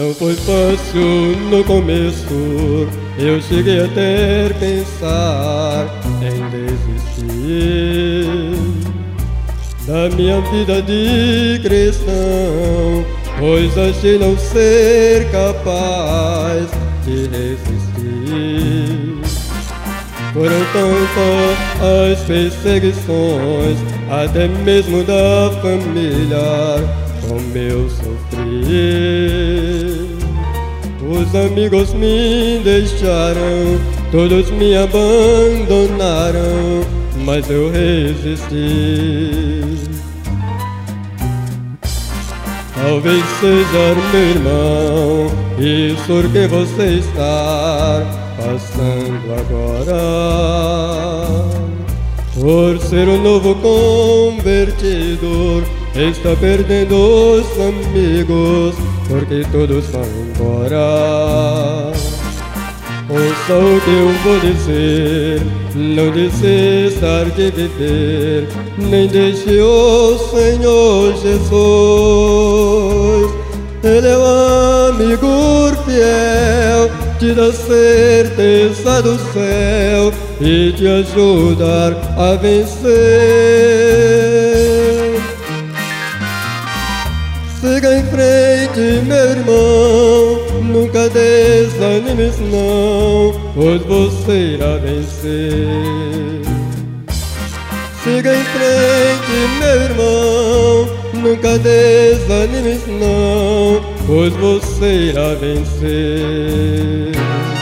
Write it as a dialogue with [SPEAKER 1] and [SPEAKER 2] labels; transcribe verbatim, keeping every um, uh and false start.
[SPEAKER 1] Não foi fácil no começo, eu cheguei até a pensar em desistir da minha vida de cristão, pois achei não ser capaz de resistir. Foram tantas as perseguições, até mesmo da família, como eu sofri. Os amigos me deixaram, todos me abandonaram, mas eu resisti. Talvez seja meu irmão, isso que você está passando agora, por ser um novo convertido, está perdendo os amigos, porque todos vão embora. Ouça o que eu vou dizer, não desista de viver, nem deixe o Senhor Jesus. Ele é um amigo fiel, te dá certeza do céu e te ajudar a vencer. Siga em frente, meu irmão, nunca desanimes não, pois você irá vencer. Siga em frente, meu irmão, nunca desanimes não, pois você irá vencer.